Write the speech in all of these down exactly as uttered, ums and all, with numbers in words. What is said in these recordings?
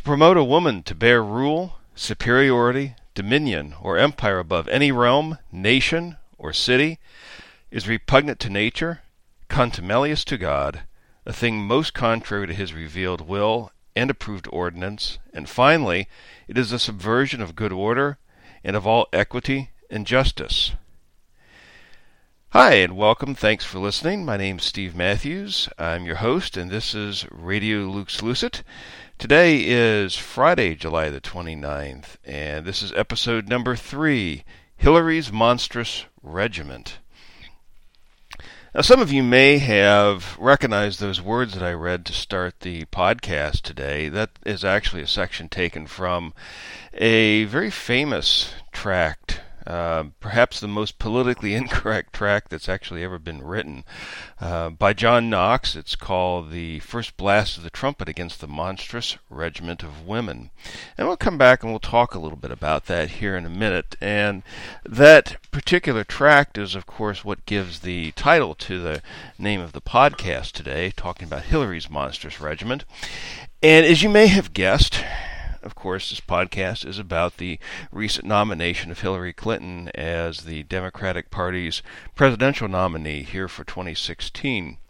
promote a woman to bear rule, superiority, dominion, or empire above any realm, nation, or city is repugnant to nature, contumelious to God, a thing most contrary to his revealed will and approved ordinance, and finally, it is a subversion of good order and of all equity and justice. Hi, and welcome. Thanks for listening. My name's Steve Matthews. I'm your host, and this is Radio Lux Lucet. Today is Friday, July the twenty-ninth, and this is episode number three, Hillary's Monstrous Regiment. Now, some of you may have recognized those words that I read to start the podcast today. That is actually a section taken from a very famous tract, uh, perhaps the most politically incorrect tract that's actually ever been written, uh, by John Knox. It's called The First Blast of the Trumpet Against the Monstrous Regiment of Women. And we'll come back and we'll talk a little bit about that here in a minute. And that particular tract is, of course, what gives the title to the name of the podcast today, talking about Hillary's Monstrous Regiment. And as you may have guessed, of course, this podcast is about the recent nomination of Hillary Clinton as the Democratic Party's presidential nominee here for twenty sixteen.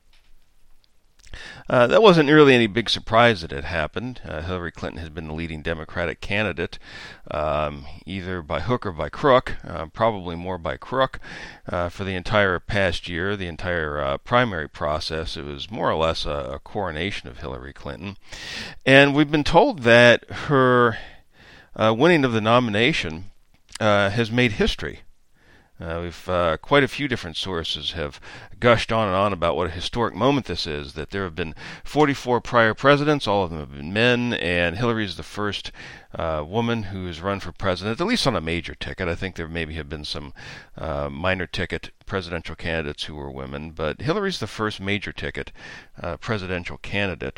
Uh, that wasn't really any big surprise that it happened. Uh, Hillary Clinton has been the leading Democratic candidate, um, either by hook or by crook, uh, probably more by crook, uh, for the entire past year, the entire uh, primary process. It was more or less a, a coronation of Hillary Clinton. And we've been told that her uh, winning of the nomination uh, has made history. Uh, we've uh, quite a few different sources have gushed on and on about what a historic moment this is, that there have been forty-four prior presidents, all of them have been men, and Hillary is the first uh, woman who has run for president, at least on a major ticket. I think there maybe have been some uh, minor ticket presidential candidates who were women, but Hillary's the first major ticket uh, presidential candidate.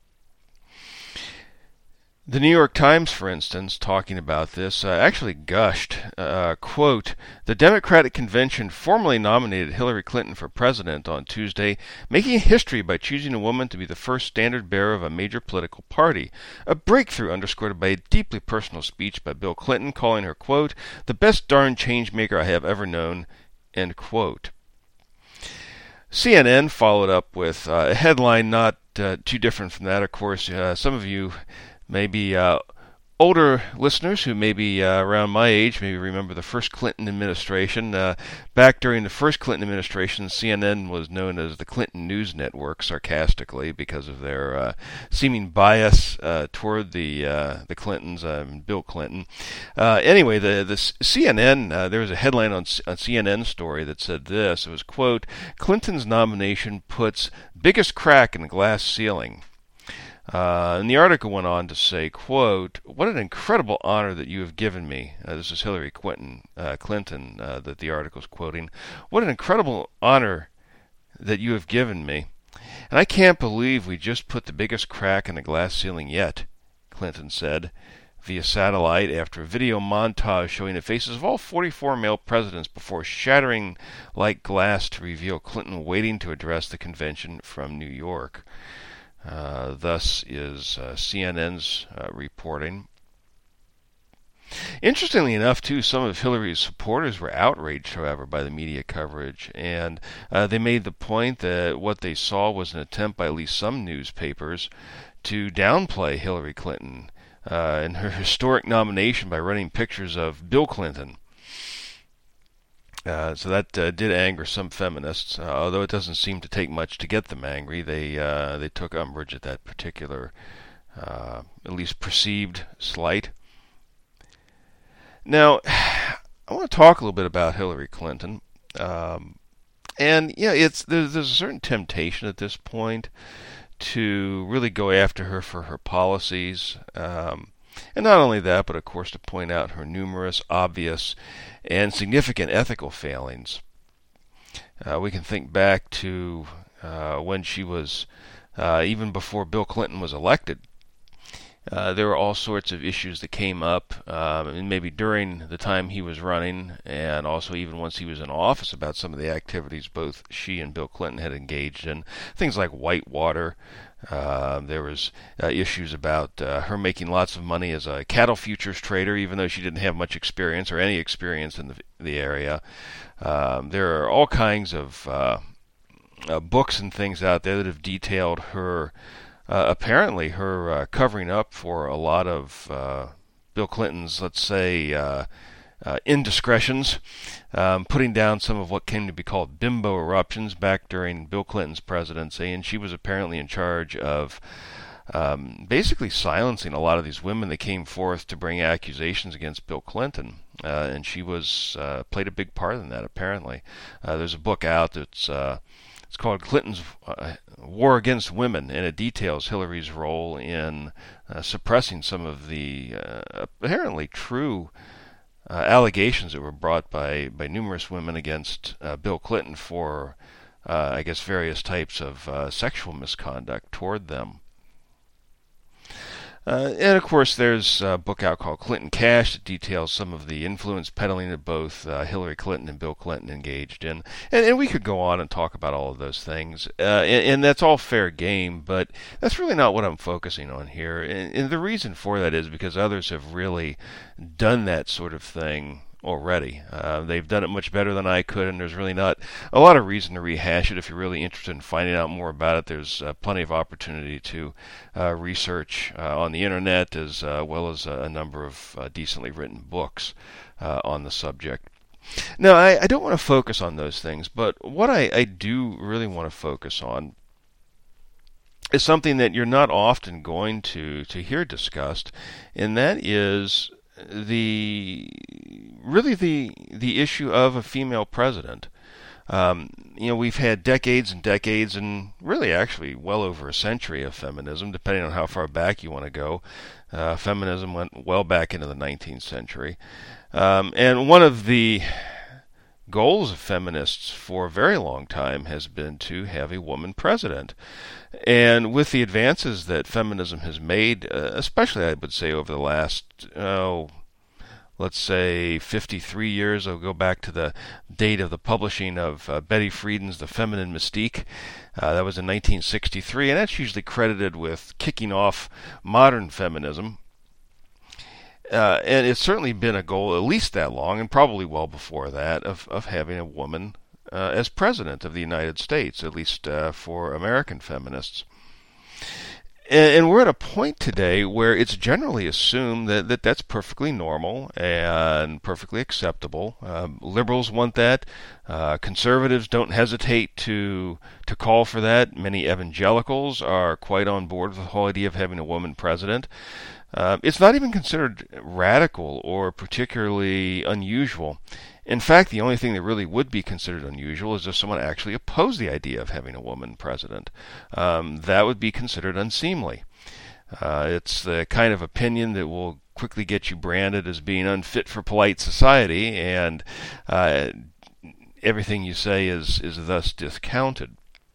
The New York Times, for instance, talking about this, uh, actually gushed, uh, quote, "The Democratic Convention formally nominated Hillary Clinton for president on Tuesday, making history by choosing a woman to be the first standard bearer of a major political party. A breakthrough underscored by a deeply personal speech by Bill Clinton, calling her, quote, the best darn change maker I have ever known," end quote. C N N followed up with uh, a headline not uh, too different from that. Of course, uh, some of you Maybe uh, older listeners who may be uh, around my age maybe remember the first Clinton administration. Uh, back during the first Clinton administration, C N N was known as the Clinton News Network, sarcastically, because of their uh, seeming bias uh, toward the uh, the Clintons, um, Bill Clinton. Uh, anyway, the the C N N, uh, there was a headline on, on C N N story that said this. It was, quote, "Clinton's nomination puts biggest crack in the glass ceiling." Uh, and the article went on to say, quote, "What an incredible honor that you have given me." Uh, this is Hillary Clinton, uh, Clinton uh, that the article is quoting. "What an incredible honor that you have given me. And I can't believe we just put the biggest crack in the glass ceiling yet," Clinton said via satellite after a video montage showing the faces of all forty-four male presidents before shattering like glass to reveal Clinton waiting to address the convention from New York. Uh, thus is uh, C N N's uh, reporting. Interestingly enough, too, some of Hillary's supporters were outraged, however, by the media coverage, and uh, they made the point that what they saw was an attempt by at least some newspapers to downplay Hillary Clinton uh, and her historic nomination by running pictures of Bill Clinton. Uh, so that uh, did anger some feminists, uh, although it doesn't seem to take much to get them angry. They uh, they took umbrage at that particular, uh, at least perceived slight. Now, I want to talk a little bit about Hillary Clinton, um, and yeah, it's there's, there's a certain temptation at this point to really go after her for her policies. Um, And not only that, but of course to point out her numerous, obvious, and significant ethical failings. Uh, we can think back to uh, when she was, uh, even before Bill Clinton was elected, Uh, there were all sorts of issues that came up, um, and maybe during the time he was running, and also even once he was in office, about some of the activities both she and Bill Clinton had engaged in. Things like Whitewater. Uh, there was uh, issues about uh, her making lots of money as a cattle futures trader, even though she didn't have much experience or any experience in the, the area. Um, there are all kinds of uh, uh, books and things out there that have detailed her. Uh, apparently, her uh, covering up for a lot of uh, Bill Clinton's, let's say, uh, uh, indiscretions, um, putting down some of what came to be called bimbo eruptions back during Bill Clinton's presidency, and she was apparently in charge of um, basically silencing a lot of these women that came forth to bring accusations against Bill Clinton, uh, and she was uh, played a big part in that. Apparently, uh, there's a book out that's. Uh, It's called Clinton's uh, War Against Women, and it details Hillary's role in uh, suppressing some of the uh, apparently true uh, allegations that were brought by, by numerous women against uh, Bill Clinton for, uh, I guess, various types of uh, sexual misconduct toward them. Uh, and of course, there's a book out called Clinton Cash that details some of the influence peddling that both uh, Hillary Clinton and Bill Clinton engaged in. And, and we could go on and talk about all of those things. Uh, and, and that's all fair game, but that's really not what I'm focusing on here. And, and the reason for that is because others have really done that sort of thing already. Uh, they've done it much better than I could, and there's really not a lot of reason to rehash it. If you're really interested in finding out more about it, there's uh, plenty of opportunity to uh, research uh, on the internet, as uh, well as a number of uh, decently written books uh, on the subject. Now, I, I don't want to focus on those things, but what I, I do really want to focus on is something that you're not often going to, to hear discussed, and that is the really the the issue of a female president. Um, you know, we've had decades and decades, and really actually well over a century of feminism, depending on how far back you want to go. Uh, feminism went well back into the nineteenth century. Um, and one of the goals of feminists for a very long time has been to have a woman president. And with the advances that feminism has made, uh, especially I would say over the last, oh, let's say fifty-three years, I'll go back to the date of the publishing of uh, Betty Friedan's The Feminine Mystique. Uh, that was in nineteen sixty-three, and that's usually credited with kicking off modern feminism. Uh, and it's certainly been a goal at least that long, and probably well before that, of, of having a woman uh, as president of the United States, at least uh, for American feminists. And, and we're at a point today where it's generally assumed that, that that's perfectly normal and perfectly acceptable. Uh, liberals want that. Uh, conservatives don't hesitate to to call for that. Many evangelicals are quite on board with the whole idea of having a woman president. Uh, it's not even considered radical or particularly unusual. In fact, the only thing that really would be considered unusual is if someone actually opposed the idea of having a woman president. Um, that would be considered unseemly. Uh, it's the kind of opinion that will quickly get you branded as being unfit for polite society, and uh, everything you say is, is thus discounted.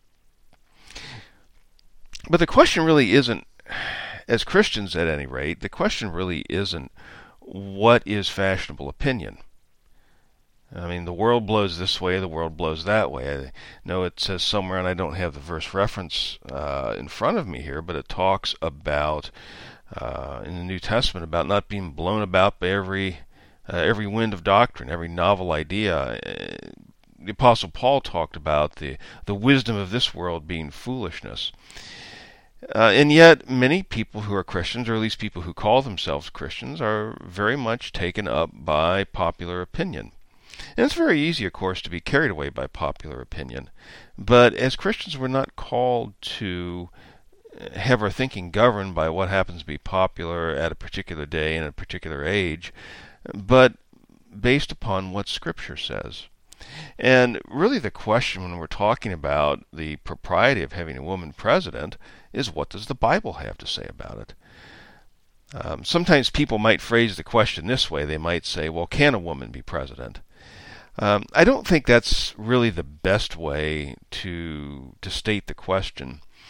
But the question really isn't, as Christians at any rate, the question really isn't what is fashionable opinion. I mean, the world blows this way, the world blows that way. I know it says somewhere, and I don't have the verse reference uh, in front of me here, but it talks about, uh, in the New Testament, about not being blown about by every uh, every wind of doctrine, every novel idea. The Apostle Paul talked about the, the wisdom of this world being foolishness. Uh, and yet, many people who are Christians, or at least people who call themselves Christians, are very much taken up by popular opinion. And it's very easy, of course, to be carried away by popular opinion. But as Christians, we're not called to have our thinking governed by what happens to be popular at a particular day and a particular age, but based upon what Scripture says. And really the question when we're talking about the propriety of having a woman president is, what does the Bible have to say about it? Um, sometimes people might phrase the question this way. They might say, well, can a woman be president? Um, I don't think that's really the best way to to state the question.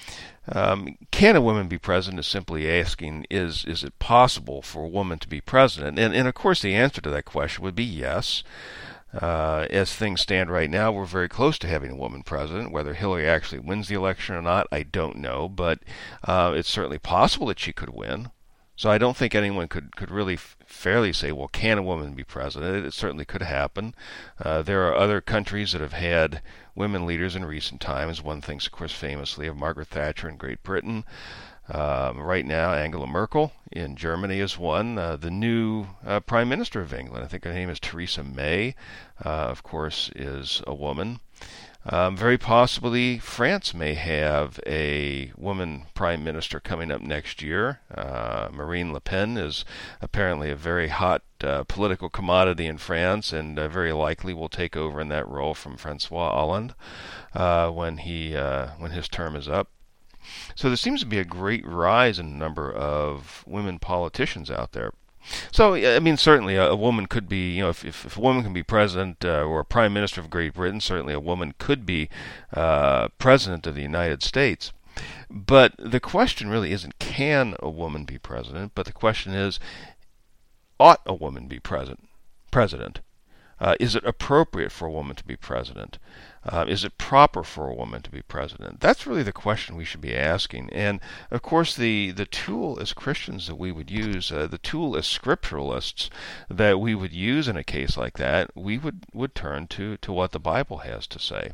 Um, can a woman be president is simply asking, is is it possible for a woman to be president? And, and of course, the answer to that question would be yes. Uh, as things stand right now, we're very close to having a woman president. Whether Hillary actually wins the election or not, I don't know, but uh, it's certainly possible that she could win. So I don't think anyone could, could really f- fairly say, well, can a woman be president? It certainly could happen. Uh, there are other countries that have had women leaders in recent times. One thinks, of course, famously of Margaret Thatcher in Great Britain. Um, right now, Angela Merkel in Germany is one. Uh, the new uh, Prime Minister of England, I think her name is Theresa May, uh, of course, is a woman. Um, very possibly, France may have a woman prime minister coming up next year. Uh, Marine Le Pen is apparently a very hot uh, political commodity in France, and uh, very likely will take over in that role from Francois Hollande uh, when he uh, when his term is up. So there seems to be a great rise in the number of women politicians out there. So, I mean, certainly a, a woman could be, you know, if, if, if a woman can be president uh, or prime minister of Great Britain, certainly a woman could be uh, president of the United States. But the question really isn't, can a woman be president? But the question is, ought a woman be president? President? Uh, is it appropriate for a woman to be president? Uh, is it proper for a woman to be president? That's really the question we should be asking. And, of course, the, the tool as Christians that we would use, uh, the tool as scripturalists that we would use in a case like that, we would, would turn to, to what the Bible has to say.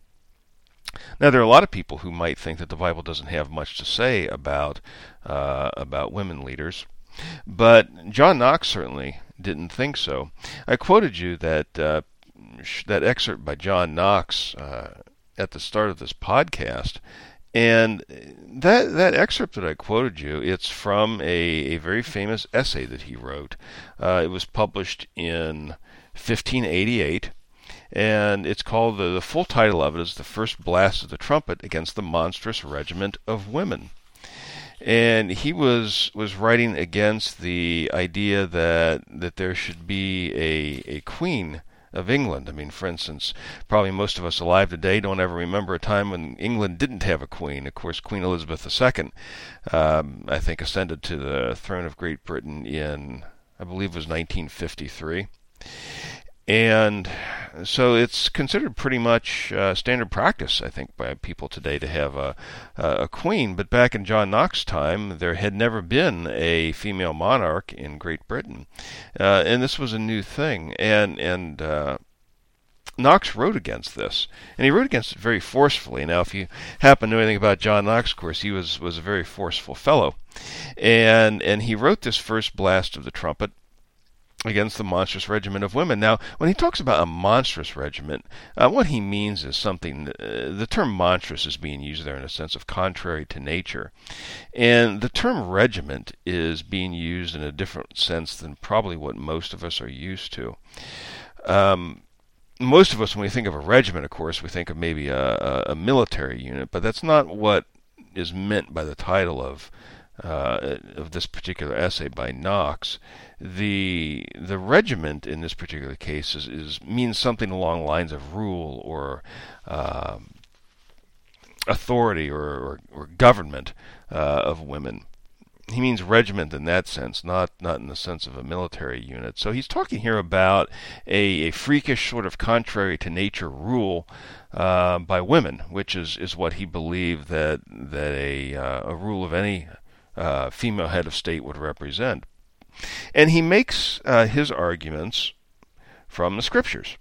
Now, there are a lot of people who might think that the Bible doesn't have much to say about uh, about women leaders. But John Knox certainly didn't think so. I quoted you that uh, sh- that excerpt by John Knox uh, at the start of this podcast, and that that excerpt that I quoted you, it's from a, a very famous essay that he wrote. Uh, it was published in fifteen eighty-eight, and it's called, the, the full title of it is The First Blast of the Trumpet Against the Monstrous Regiment of Women. And he was was writing against the idea that that there should be a a queen of England. I mean, for instance, probably most of us alive today don't ever remember a time when England didn't have a queen. Of course, Queen Elizabeth the Second, um, I think, ascended to the throne of Great Britain in, I believe it was nineteen fifty-three. And so it's considered pretty much uh, standard practice, I think, by people today to have a, a queen. But back in John Knox's time, there had never been a female monarch in Great Britain. Uh, and this was a new thing. And, and uh, Knox wrote against this. And he wrote against it very forcefully. Now, if you happen to know anything about John Knox, of course, he was, was a very forceful fellow. And, and he wrote this first blast of the trumpet against the monstrous regiment of women. Now, when he talks about a monstrous regiment, uh, what he means is something, uh, the term monstrous is being used there in a sense of contrary to nature. And the term regiment is being used in a different sense than probably what most of us are used to. Um, most of us, when we think of a regiment, of course, we think of maybe a, a, a military unit, but that's not what is meant by the title of Uh, of this particular essay by Knox. The the regiment in this particular case is, is means something along the lines of rule or um, authority or, or, or government uh, of women. He means regiment in that sense, not not in the sense of a military unit. So he's talking here about a, a freakish sort of contrary to nature rule uh, by women, which is, is what he believed that that a uh, a rule of any Uh, female head of state would represent. And he makes uh, his arguments from the scriptures.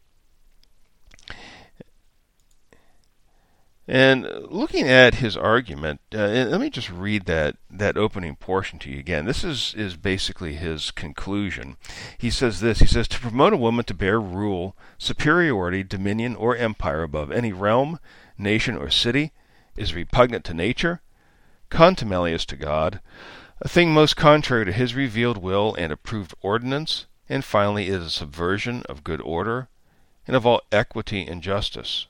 And looking at his argument, uh, let me just read that, that opening portion to you again. This is, is basically his conclusion. He says this, he says, to promote a woman to bear rule, superiority, dominion, or empire above any realm, nation, or city is repugnant to nature, contumelious to God, a thing most contrary to his revealed will and approved ordinance, and finally is a subversion of good order and of all equity and justice.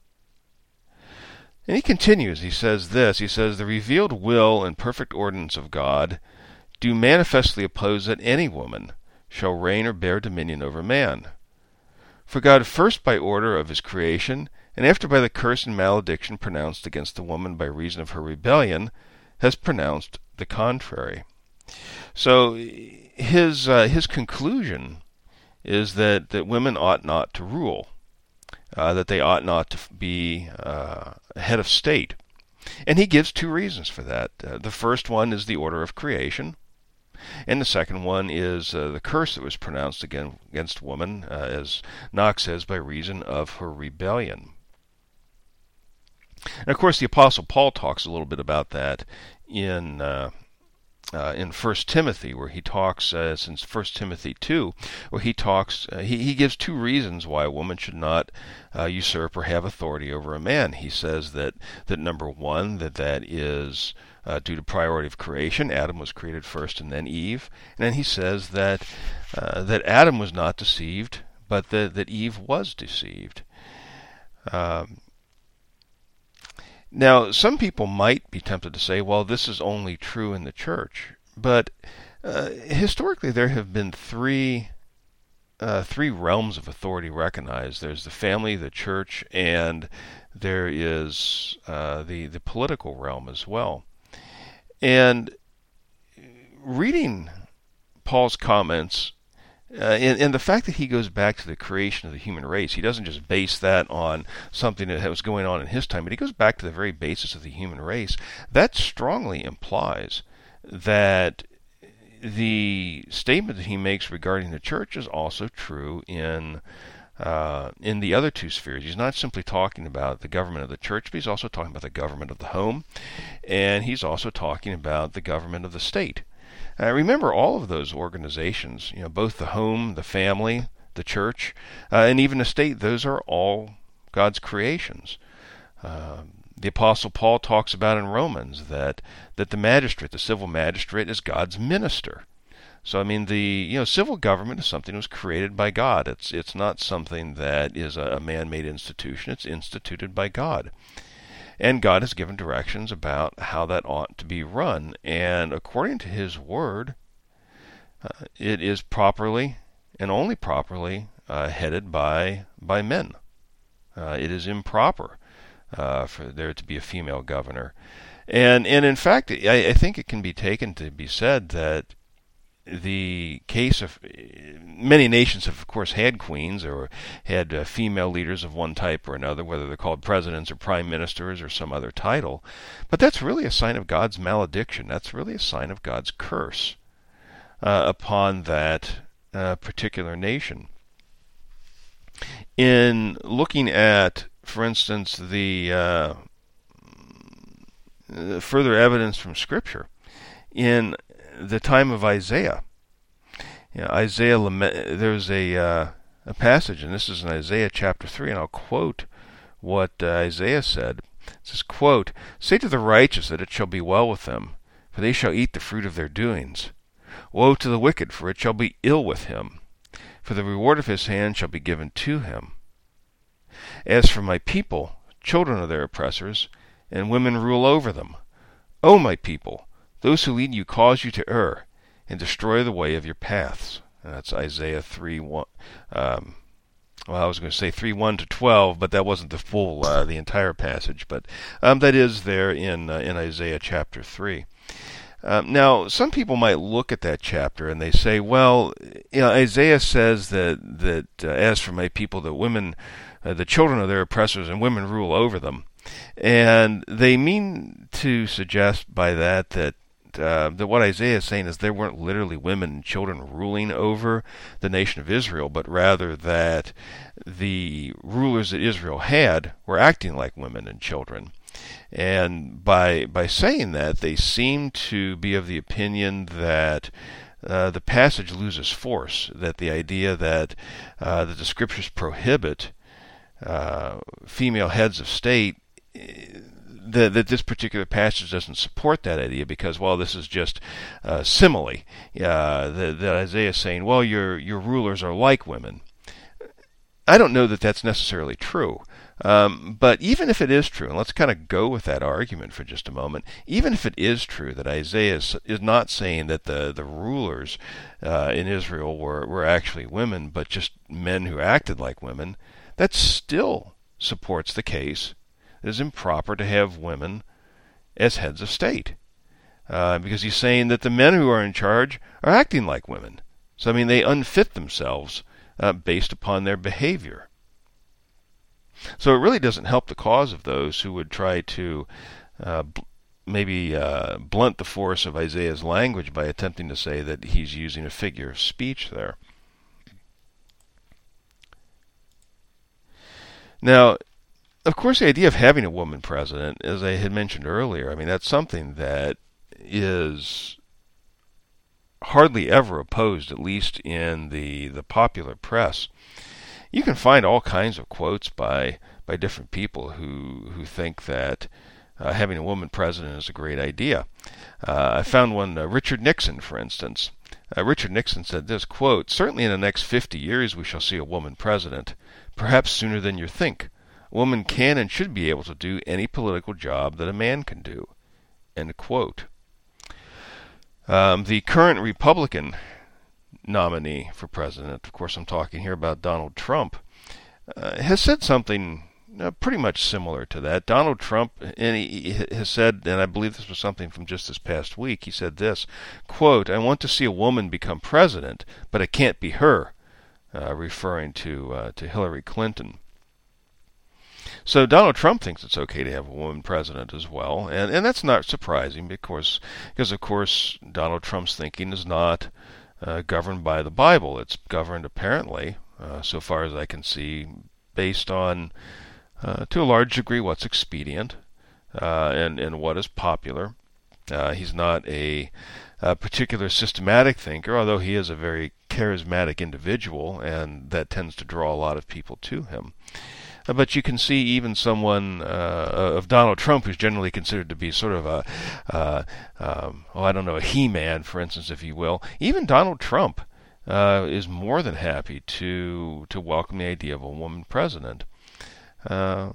And he continues, he says this, he says, the revealed will and perfect ordinance of God do manifestly oppose that any woman shall reign or bear dominion over man. For God first by order of his creation, and after by the curse and malediction pronounced against the woman by reason of her rebellion, has pronounced the contrary. So his uh, his conclusion is that, that women ought not to rule, uh, that they ought not to be uh, head of state. And he gives two reasons for that. Uh, the first one is the order of creation, and the second one is uh, the curse that was pronounced again, against woman, uh, as Knox says, by reason of her rebellion. And of course, the Apostle Paul talks a little bit about that in uh, uh, in First Timothy, where he talks, uh, since First Timothy two, where he talks, uh, he, he gives two reasons why a woman should not uh, usurp or have authority over a man. He says that, that number one, that that is uh, due to priority of creation. Adam was created first and then Eve. And then he says that uh, that Adam was not deceived, but that, that Eve was deceived. Um, Now, some people might be tempted to say, well, this is only true in the church. But uh, historically, there have been three uh, three realms of authority recognized. There's the family, the church, and there is uh, the, the political realm as well. And reading Paul's comments, Uh, and, and the fact that he goes back to the creation of the human race, he doesn't just base that on something that was going on in his time, but he goes back to the very basis of the human race. That strongly implies that the statement that he makes regarding the church is also true in uh, in the other two spheres. He's not simply talking about the government of the church, but he's also talking about the government of the home, and he's also talking about the government of the state. Uh, remember, all of those organizations, you know, both the home, the family, the church, uh, and even the state, those are all God's creations. Uh, the Apostle Paul talks about in Romans that, that the magistrate, the civil magistrate, is God's minister. So, I mean, the you know civil government is something that was created by God. It's it's not something that is a, a man-made institution. It's instituted by God. And God has given directions about how that ought to be run. And according to His Word, uh, it is properly and only properly uh, headed by by men. Uh, it is improper uh, for there to be a female governor. And and in fact, I, I think it can be taken to be said that the case of many nations have, of course, had queens or had uh, female leaders of one type or another, whether they're called presidents or prime ministers or some other title. But that's really a sign of God's malediction. That's really a sign of God's curse uh, upon that uh, particular nation. In looking at, for instance, the uh, further evidence from Scripture, in the time of Isaiah, you know, Isaiah there's a uh, a passage, and this is in Isaiah chapter three, and I'll quote what uh, Isaiah said. It says, quote, "Say to the righteous that it shall be well with them, for they shall eat the fruit of their doings. Woe to the wicked, for it shall be ill with him, for the reward of his hand shall be given to him. As for my people, children are their oppressors, and women rule over them. O my people, those who lead you cause you to err, and destroy the way of your paths." And that's Isaiah three one. Um, well, I was going to say three one to twelve, but that wasn't the full, uh, the entire passage. But um, that is there in uh, in Isaiah chapter three. Um, now, some people might look at that chapter and they say, well, you know, Isaiah says that that uh, as for my people, the women, uh, the children are their oppressors, and women rule over them. And they mean to suggest by that that uh, that what Isaiah is saying is there weren't literally women and children ruling over the nation of Israel, but rather that the rulers that Israel had were acting like women and children. And by by saying that, they seem to be of the opinion that uh, the passage loses force, that the idea that, uh, that the Scriptures prohibit uh, female heads of state, that, that this particular passage doesn't support that idea because, well, this is just uh, simile. Uh, that, that Isaiah is saying, well, your your rulers are like women. I don't know that that's necessarily true. Um, but even if it is true, and let's kind of go with that argument for just a moment, even if it is true that Isaiah is, is not saying that the, the rulers uh, in Israel were, were actually women, but just men who acted like women, that's still supports the case that it's improper to have women as heads of state. Uh, because he's saying that the men who are in charge are acting like women. So, I mean, they unfit themselves uh, based upon their behavior. So it really doesn't help the cause of those who would try to uh, b- maybe uh, blunt the force of Isaiah's language by attempting to say that he's using a figure of speech there. Now, of course, the idea of having a woman president, as I had mentioned earlier, I mean, that's something that is hardly ever opposed, at least in the, the popular press. You can find all kinds of quotes by by different people who, who think that uh, having a woman president is a great idea. Uh, I found one, uh, Richard Nixon, for instance. Uh, Richard Nixon said this, quote, "Certainly in the next fifty years we shall see a woman president, perhaps sooner than you think. A woman can and should be able to do any political job that a man can do." End quote. Um, the current Republican nominee for president, of course I'm talking here about Donald Trump, uh, has said something uh, pretty much similar to that. Donald Trump and he, he has said, and I believe this was something from just this past week, he said this, quote, "I want to see a woman become president, but it can't be her," uh, referring to uh, to Hillary Clinton. So Donald Trump thinks it's okay to have a woman president as well, and, and that's not surprising because, because of course Donald Trump's thinking is not uh, governed by the Bible. It's governed apparently, uh, so far as I can see, based on, uh, to a large degree, what's expedient uh, and, and what is popular. Uh, he's not a, a particular systematic thinker, although he is a very charismatic individual, and that tends to draw a lot of people to him. But you can see even someone uh, of Donald Trump, who's generally considered to be sort of a, uh, um, oh, I don't know, a he-man, for instance, if you will. Even Donald Trump uh, is more than happy to to welcome the idea of a woman president. Uh,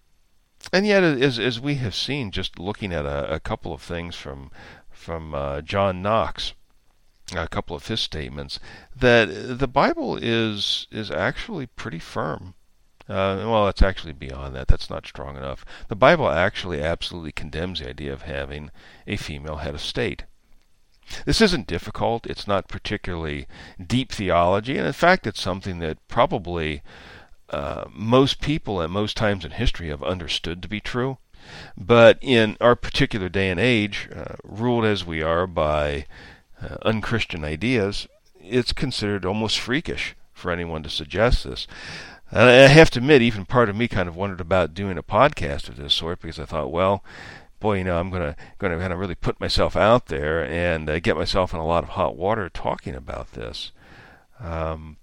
and yet, as as we have seen, just looking at a, a couple of things from from uh, John Knox, a couple of his statements, that the Bible is is actually pretty firm. Uh, well, it's actually beyond that. That's not strong enough. The Bible actually absolutely condemns the idea of having a female head of state. This isn't difficult. It's not particularly deep theology, and in fact, it's something that probably uh, most people at most times in history have understood to be true. But in our particular day and age, uh, ruled as we are by uh, unchristian ideas, it's considered almost freakish for anyone to suggest this. And I have to admit, even part of me kind of wondered about doing a podcast of this sort because I thought, well, boy, you know, I'm going to going to kind of really put myself out there and uh, get myself in a lot of hot water talking about this. Um,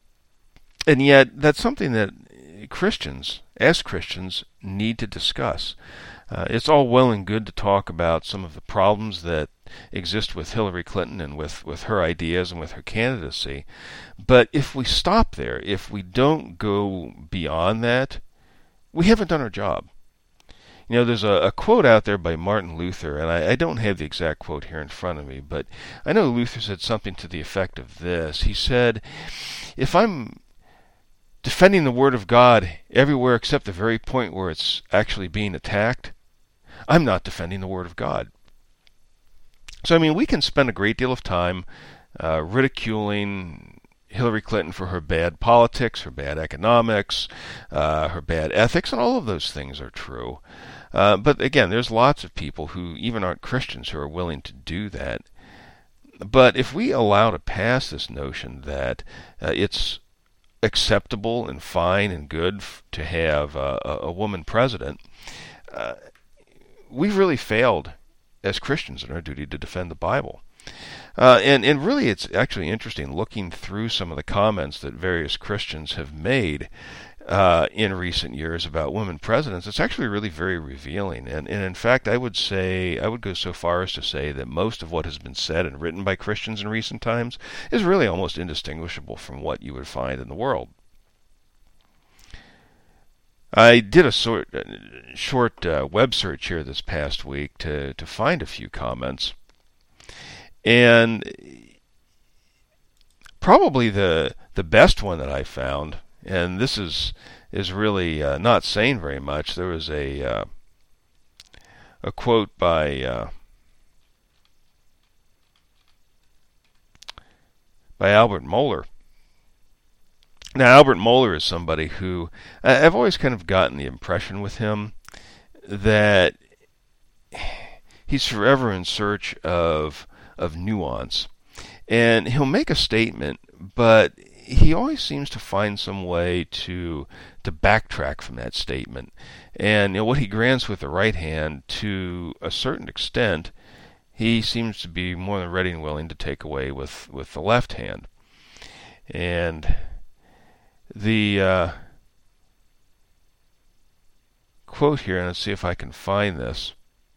and yet, that's something that Christians, as Christians, need to discuss. Uh, it's all well and good to talk about some of the problems that exist with Hillary Clinton and with, with her ideas and with her candidacy. But if we stop there, if we don't go beyond that, we haven't done our job. You know, there's a, a quote out there by Martin Luther, and I, I don't have the exact quote here in front of me, but I know Luther said something to the effect of this. He said, if I'm defending the Word of God everywhere except the very point where it's actually being attacked, I'm not defending the Word of God. So, I mean, we can spend a great deal of time uh, ridiculing Hillary Clinton for her bad politics, her bad economics, uh, her bad ethics, and all of those things are true. Uh, but again, there's lots of people who even aren't Christians who are willing to do that. But if we allow to pass this notion that uh, it's acceptable and fine and good f- to have uh, a, a woman president, uh, we've really failed as Christians in our duty to defend the Bible. Uh, and, and really it's actually interesting looking through some of the comments that various Christians have made uh, in recent years about women presidents. It's actually really very revealing. And, and in fact, I would say, I would go so far as to say that most of what has been said and written by Christians in recent times is really almost indistinguishable from what you would find in the world. I did a sort, uh, short uh, web search here this past week to, to find a few comments. And probably the the best one that I found, and this is is really uh, not saying very much. There was a uh, a quote by uh, by Albert Mohler. Now, Albert Mohler is somebody who I've always kind of gotten the impression with him that he's forever in search of of nuance, and he'll make a statement, but he always seems to find some way to to backtrack from that statement. And you know, what he grants with the right hand, to a certain extent, he seems to be more than ready and willing to take away with, with the left hand. And the uh, quote here, and let's see if I can find this.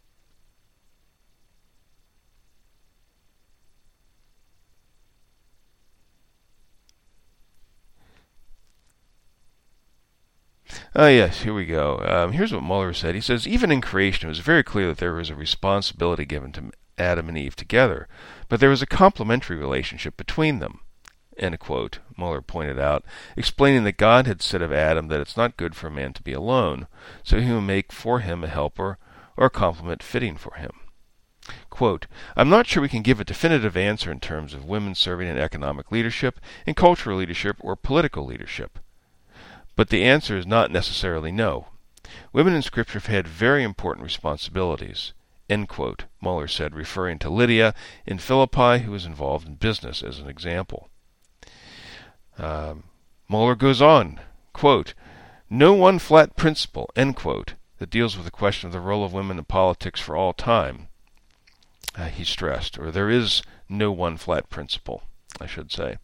Oh, yes, here we go. Um, here's what Mohler said. He says, even in creation, it was very clear that there was a responsibility given to Adam and Eve together, but there was a complementary relationship between them. End quote, Mohler pointed out, explaining that God had said of Adam that it's not good for a man to be alone, so he will make for him a helper or a complement fitting for him. Quote, I'm not sure we can give a definitive answer in terms of women serving in economic leadership, in cultural leadership, or political leadership. But the answer is not necessarily no. Women in Scripture have had very important responsibilities. End quote, Mohler said, referring to Lydia in Philippi, who was involved in business, as an example. Um, Mohler goes on, quote, no one flat principle, end quote, that deals with the question of the role of women in politics for all time, uh, he stressed, or there is no one flat principle, I should say.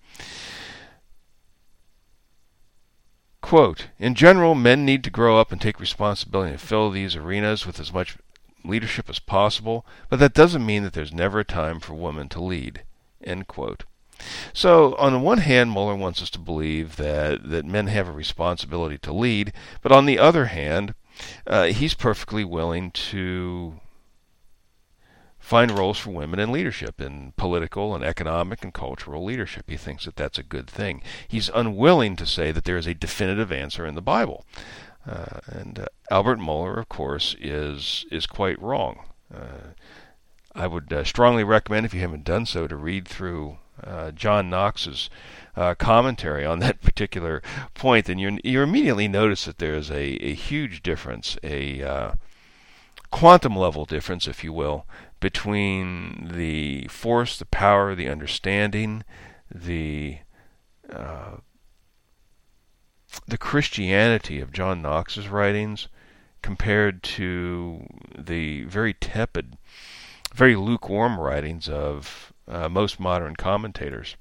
Quote, in general, men need to grow up and take responsibility and fill these arenas with as much leadership as possible, but that doesn't mean that there's never a time for women to lead. End quote. So, on the one hand, Mohler wants us to believe that, that men have a responsibility to lead, but on the other hand, uh, he's perfectly willing to find roles for women in leadership, in political and economic and cultural leadership. He thinks that that's a good thing. He's unwilling to say that there is a definitive answer in the Bible. Uh, and uh, Albert Mohler, of course, is is quite wrong. Uh, I would uh, strongly recommend, if you haven't done so, to read through uh, John Knox's uh, commentary on that particular point, and you you immediately notice that there is a, a huge difference, a uh, quantum level difference, if you will, between the force, the power, the understanding, the uh, the Christianity of John Knox's writings compared to the very tepid, very lukewarm writings of uh, most modern commentators.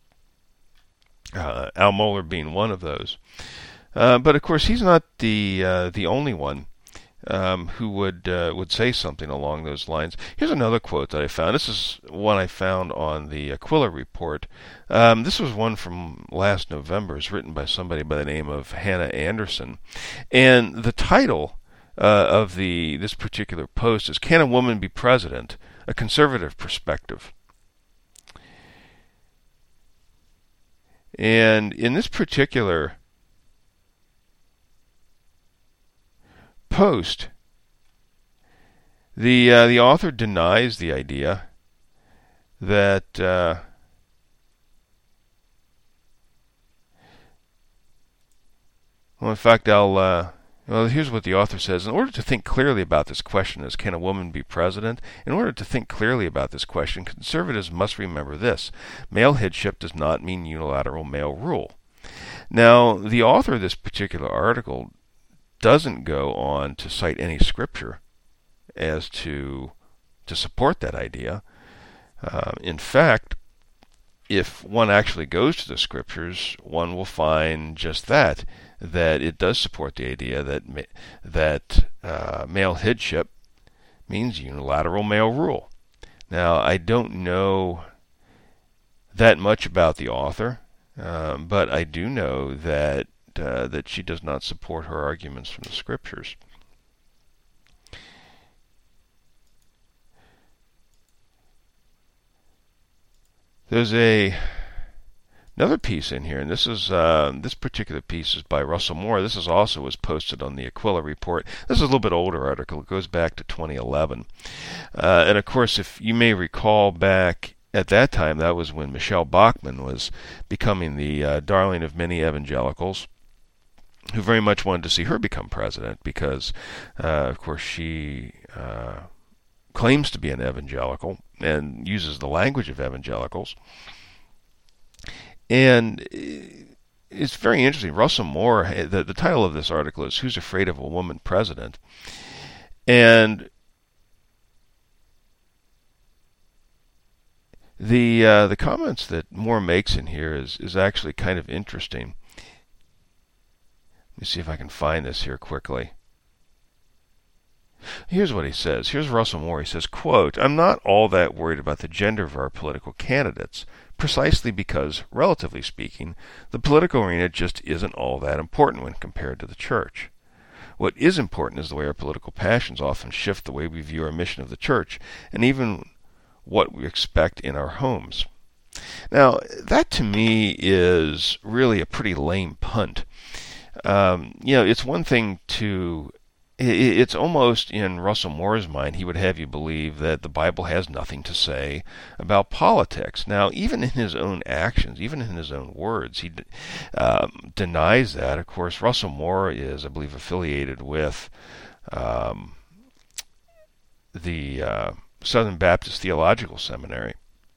Uh, Al Mohler being one of those. Uh, but of course, he's not the uh, the only one Um, who would uh, would say something along those lines. Here's another quote that I found. This is one I found on the Aquila Report. Um, this was one from last November. It's written by somebody by the name of Hannah Anderson, and the title uh, of the this particular post is "Can a Woman Be President? A Conservative Perspective." And in this particular post, the uh, the author denies the idea that uh, well, in fact, I'll uh, well, here's what the author says. In order to think clearly about this question as can a woman be president, in order to think clearly about this question, conservatives must remember this: male headship does not mean unilateral male rule. Now, the author of this particular article doesn't go on to cite any scripture as to to support that idea. Uh, in fact, if one actually goes to the scriptures, one will find just that, that it does support the idea that that uh, male headship means unilateral male rule. Now, I don't know that much about the author, um, but I do know that Uh, that she does not support her arguments from the scriptures. There's a Another piece in here, and this is uh, this particular piece is by Russell Moore. This is also was posted on the Aquila Report. This is a little bit older article. It goes back to twenty eleven. Uh, and of course, if you may recall back at that time, that was when Michelle Bachmann was becoming the uh, darling of many evangelicals, who very much wanted to see her become president because, uh, of course, she uh, claims to be an evangelical and uses the language of evangelicals. And it's very interesting. Russell Moore, the, the title of this article is "Who's Afraid of a Woman President?" And the uh, the comments that Moore makes in here is, is actually kind of interesting. Let me see if I can find this here quickly. Here's what he says. Here's Russell Moore. He says, quote, "I'm not all that worried about the gender of our political candidates, precisely because, relatively speaking, the political arena just isn't all that important when compared to the church. What is important is the way our political passions often shift the way we view our mission of the church, and even what we expect in our homes." Now, that to me is really a pretty lame punt. Um, you know, it's one thing to... It's almost in Russell Moore's mind, he would have you believe that the Bible has nothing to say about politics. Now, even in his own actions, even in his own words, he um, denies that. Of course, Russell Moore is, I believe, affiliated with um, the uh, Southern Baptist Theological Seminary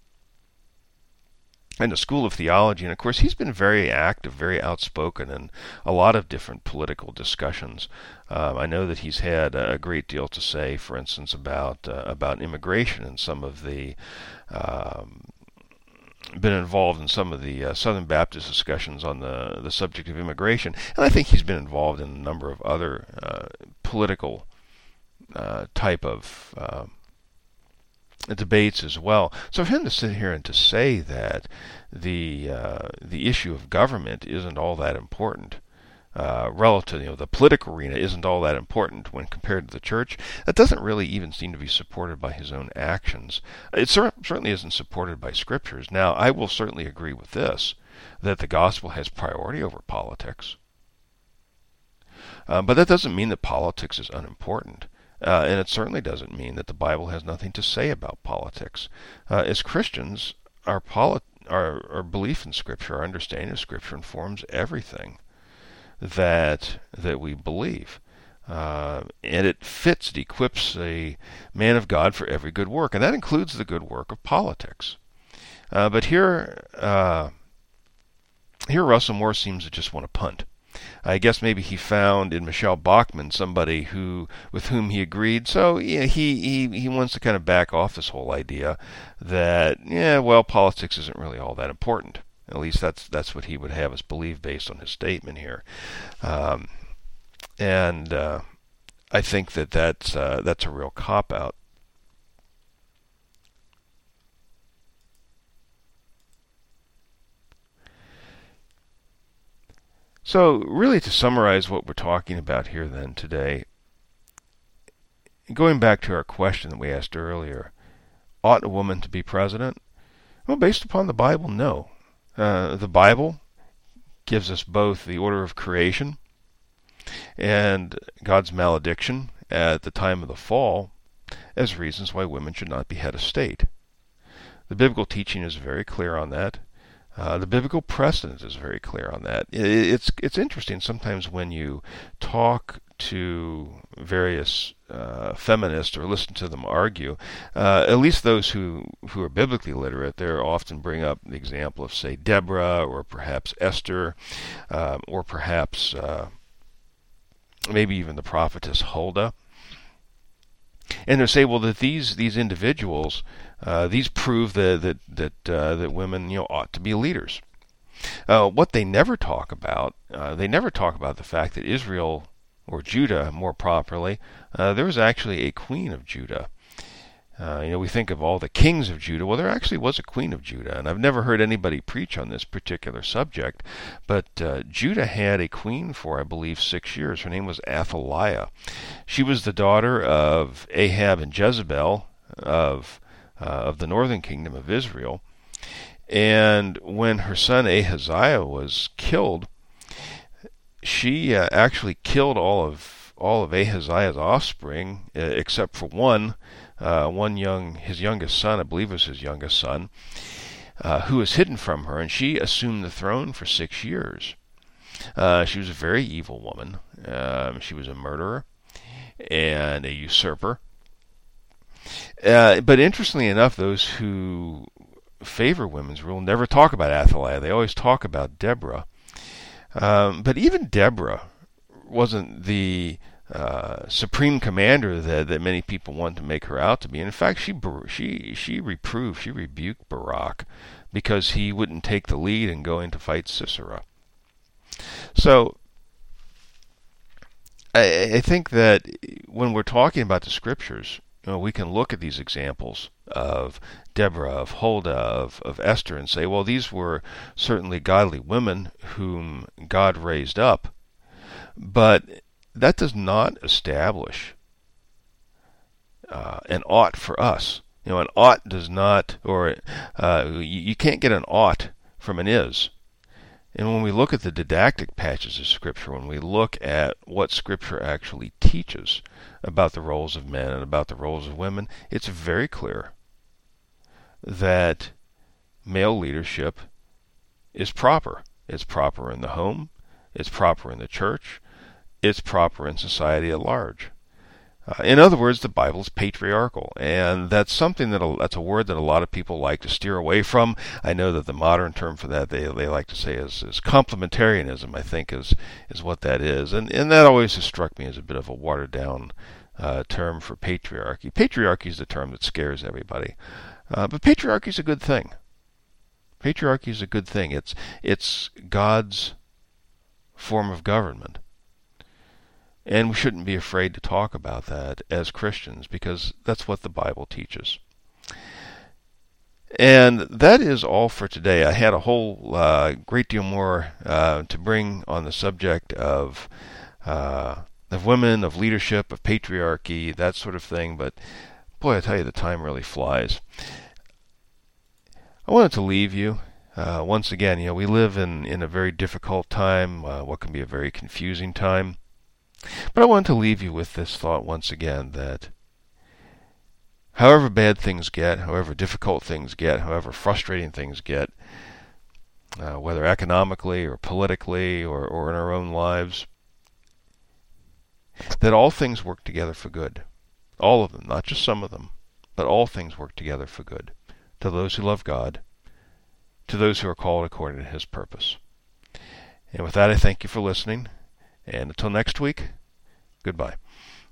and the School of Theology. And of course, he's been very active, very outspoken in a lot of different political discussions. Um, I know that he's had a great deal to say, for instance, about uh, about immigration and some of the um, been involved in some of the uh, Southern Baptist discussions on the the subject of immigration, and I think he's been involved in a number of other uh, political uh, type of uh, debates as well. So for him to sit here and to say that the uh, the issue of government isn't all that important, uh, relative, you know, the political arena isn't all that important when compared to the church, that doesn't really even seem to be supported by his own actions. It cer- certainly isn't supported by scriptures. Now, I will certainly agree with this, that the gospel has priority over politics. Uh, but that doesn't mean that politics is unimportant. Uh, and it certainly doesn't mean that the Bible has nothing to say about politics. Uh, as Christians, our, polit- our, our belief in Scripture, our understanding of Scripture informs everything that that we believe. Uh, and it fits, it equips a man of God for every good work, and that includes the good work of politics. Uh, but here, uh, here Russell Moore seems to just want to punt. I guess maybe he found in Michelle Bachmann somebody who, with whom he agreed. So yeah, he, he, he wants to kind of back off this whole idea that, yeah, well, politics isn't really all that important. At least that's that's what he would have us believe based on his statement here. Um, and uh, I think that that's, uh, that's a real cop-out. So really, to summarize what we're talking about here then today, going back to our question that we asked earlier, ought a woman to be president? Well, based upon the Bible, no. Uh, the Bible gives us both the order of creation and God's malediction at the time of the fall as reasons why women should not be head of state. The biblical teaching is very clear on that. Uh, the biblical precedent is very clear on that. It, it's it's interesting sometimes when you talk to various uh, feminists or listen to them argue, uh, at least those who, who are biblically literate, they often bring up the example of, say, Deborah or perhaps Esther uh, or perhaps uh, maybe even the prophetess Huldah. And they say, well, that these these individuals, uh, these prove that that that, uh, that women, you know, ought to be leaders. Uh, what they never talk about, uh, they never talk about the fact that Israel, or Judah more properly, uh, there was actually a queen of Judah. Uh, you know, we think of all the kings of Judah. Well, there actually was a queen of Judah, and I've never heard anybody preach on this particular subject. But uh, Judah had a queen for, I believe, six years. Her name was Athaliah. She was the daughter of Ahab and Jezebel of uh, of the northern kingdom of Israel. And when her son Ahaziah was killed, she uh, actually killed all of all of Ahaziah's offspring, uh, except for one, uh, one young his youngest son, I believe it was his youngest son, uh, who was hidden from her, and she assumed the throne for six years. Uh, she was a very evil woman. Um, she was a murderer and a usurper. Uh, but interestingly enough, those who favor women's rule never talk about Athaliah. They always talk about Deborah. Um, but even Deborah wasn't the uh, supreme commander that, that many people want to make her out to be. And in fact, she she she reproved, she rebuked Barak because he wouldn't take the lead and go in to fight Sisera. So I, I think that when we're talking about the scriptures, you know, we can look at these examples of Deborah, of Huldah, of, of Esther, and say, well, these were certainly godly women whom God raised up. But that does not establish uh, an ought for us. You know, an ought does not, or uh, you, you can't get an ought from an is. And when we look at the didactic passages of Scripture, when we look at what Scripture actually teaches about the roles of men and about the roles of women, it's very clear that male leadership is proper. It's proper in the home, it's proper in the church, it's proper in society at large. Uh, in other words, the Bible is patriarchal, and that's something that a, that's a word that a lot of people like to steer away from. I know that the modern term for that they they like to say is, is complementarianism. I think is is what that is, and and that always has struck me as a bit of a watered down uh, term for patriarchy. Patriarchy is the term that scares everybody, uh, but patriarchy is a good thing. Patriarchy is a good thing. It's it's God's form of government. And we shouldn't be afraid to talk about that as Christians, because that's what the Bible teaches. And that is all for today. I had a whole uh, great deal more uh, to bring on the subject of uh, of women, of leadership, of patriarchy, that sort of thing. But boy, I tell you, the time really flies. I wanted to leave you. Uh, once again, you know, we live in, in a very difficult time, uh, what can be a very confusing time. But I want to leave you with this thought once again, that however bad things get, however difficult things get, however frustrating things get, uh, whether economically or politically or, or in our own lives, that all things work together for good. All of them, not just some of them, but all things work together for good, to those who love God, to those who are called according to His purpose. And with that, I thank you for listening. And until next week, goodbye.